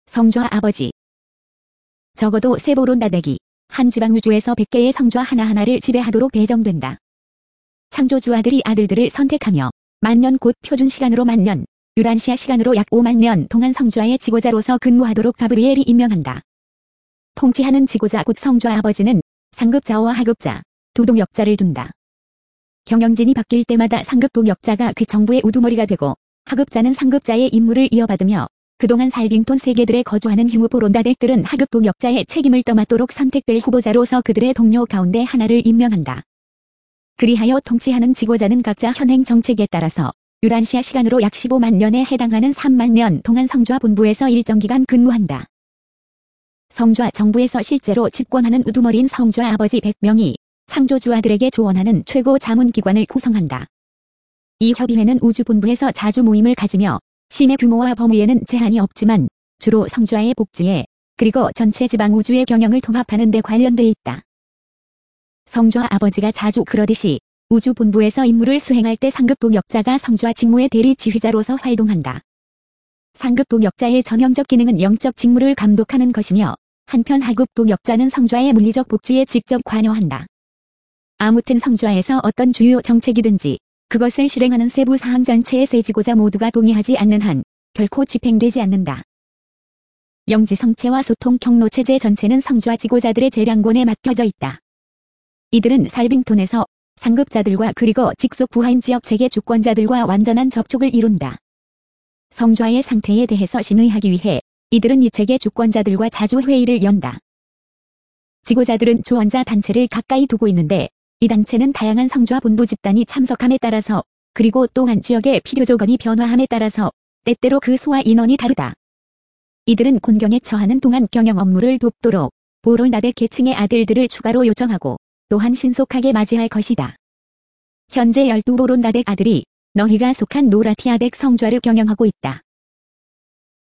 성좌 아버지. 적어도 세보론다덱이 한 지방유주에서 100개의 성좌 하나하나를 지배하도록 배정된다. 창조주 아들들을 선택하며 만년 곧 표준시간으로 만년, 유란시아 시간으로 약 5만 년 동안 성좌의 지고자로서 근무하도록 가브리엘이 임명한다. 통치하는 지고자 곧 성좌 아버지는 상급자와 하급자, 두 동역자를 둔다. 경영진이 바뀔 때마다 상급 동역자가 그 정부의 우두머리가 되고 하급자는 상급자의 임무를 이어받으며 그동안 살빙톤 세계들에 거주하는 휴무보론다덱들은 하급 동역자의 책임을 떠맡도록 선택될 후보자로서 그들의 동료 가운데 하나를 임명한다. 그리하여 통치하는 지고자는 각자 현행 정책에 따라서 유란시아 시간으로 약 15만 년에 해당하는 3만 년 동안 성좌 본부에서 일정 기간 근무한다. 성좌 정부에서 실제로 집권하는 우두머리인 성좌 아버지 100명이 창조주 아들에게 조언하는 최고 자문기관을 구성한다. 이 협의회는 우주본부에서 자주 모임을 가지며 심의 규모와 범위에는 제한이 없지만 주로 성좌의 복지에 그리고 전체 지방 우주의 경영을 통합하는 데 관련돼 있다. 성좌 아버지가 자주 그러듯이 우주본부에서 임무를 수행할 때 상급 동역자가 성좌 직무의 대리 지휘자로서 활동한다. 상급 동역자의 전형적 기능은 영적 직무를 감독하는 것이며 한편 하급 동역자는 성좌의 물리적 복지에 직접 관여한다. 아무튼 성좌에서 어떤 주요 정책이든지 그것을 실행하는 세부 사항 전체의 세 지고자 모두가 동의하지 않는 한 결코 집행되지 않는다. 영지성체와 소통 경로체제 전체는 성좌 지고자들의 재량권에 맡겨져 있다. 이들은 살빙톤에서 상급자들과 그리고 직속 부하임 지역 체계 주권자들과 완전한 접촉을 이룬다. 성좌의 상태에 대해서 심의하기 위해 이들은 이 체계 주권자들과 자주 회의를 연다. 지고자들은 조언자 단체를 가까이 두고 있는데 이 단체는 다양한 성좌 본부 집단이 참석함에 따라서 그리고 또한 지역의 필요 조건이 변화함에 따라서 때때로 그 수와 인원이 다르다. 이들은 곤경에 처하는 동안 경영 업무를 돕도록 보론다덱 계층의 아들들을 추가로 요청하고 또한 신속하게 맞이할 것이다. 현재 12보론다덱 아들이 너희가 속한 노라티아덱 성좌를 경영하고 있다.